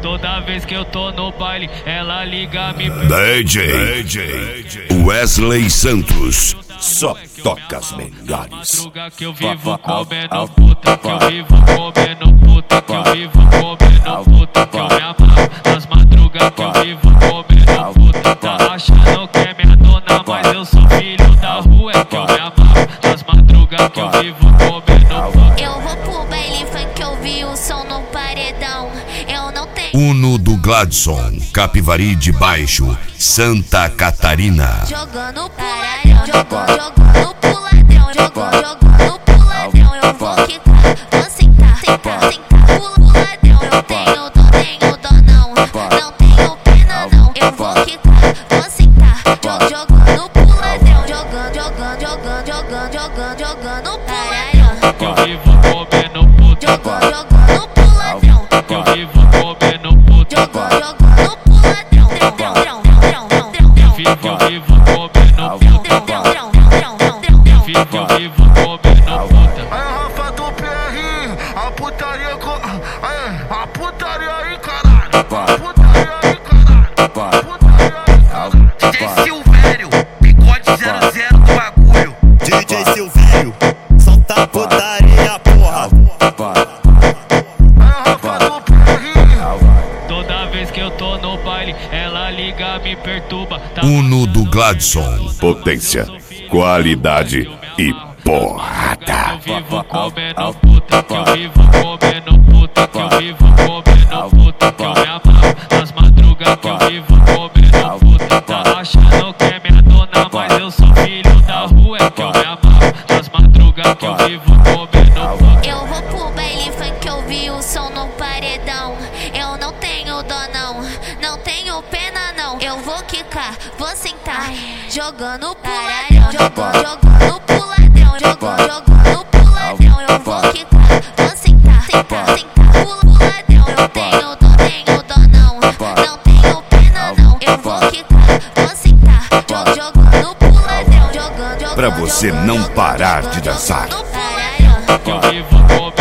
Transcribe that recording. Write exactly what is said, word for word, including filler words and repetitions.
Toda vez que eu tô no baile, ela liga, me D J, D J Wesley Santos. Só toca as melhores. Madruga que eu vivo comendo puta, que eu vivo comendo puta, que eu vivo comendo puta, que eu me amarro. Nas madrugas que eu vivo comendo puta, tá achando que é minha dona, mas eu sou filho da rua, é que eu me amarro. Nas madrugas que eu vivo comendo puta. Eu vou pro baile funk, eu vi o som no paredão. Eu não tenho Uno do Gladson, Capivari de Baixo, Santa Catarina. jogando pro ladrão, jogando, jogando pro ladrão, jogando, jogando pro ladrão. Eu vou quicar, vou sentar, sentar, sentar pro ladrão. Eu tenho dó, tenho dó não, não tenho pena não. Eu vou quicar, vou sentar, jogando, jogando pro ladrão, jogando, jogando, jogando, jogando, jogando, jogando pro ladrão. Que eu vivo comendo puta, Jogando, jogando pro ladrão, que eu vivo comendo puta, jogando, jogando pro ladrão. Drão, drão, drão, drão, drão, que eu drão, vivo, que eu vivo comendo puta, drão, drão, drão, drão, drão. que eu vivo, que eu vivo comendo puta. Aí a Rafa do P R, a putaria com. Aí, a putaria aí, caralho. A putaria aí, caralho. A putaria aí, caralho. D J Silvério, bigode zero zero do bagulho. D J Silvério, solta putaria, porra. Aí a Rafa do P R. Toda vez que eu tô no baile, ela liga, me perturba. Tá Uno do Gladson, potência, qualidade e porrada. que eu vivo comendo puta, que eu vivo comendo puta, que eu vivo comendo puta, que eu me amarro. Nas madrugas que eu vivo comendo puta, tá achando que é minha dona, mas eu sou filho da rua, é que eu me amarro. Nas madrugas que eu vivo comendo puta. Eu vou pro baile funk, eu vi o som no paredão. Eu não tenho dó não, não tenho pena não. Eu vou quicar, vou sentar, jogando pro ladrão, jogando, jogando pro ladrão, jogando, jogando pro ladrão. Eu vou quicar, vou sentar, sentar, sentar pro ladrão. Eu tenho dó, tenho dó não, não tenho pena não. Eu vou quicar, vou sentar, jogando, jogando pro ladrão, jogando, jogando. Pra você não parar de dançar. jogando pro ladrão. Que eu vivo comendo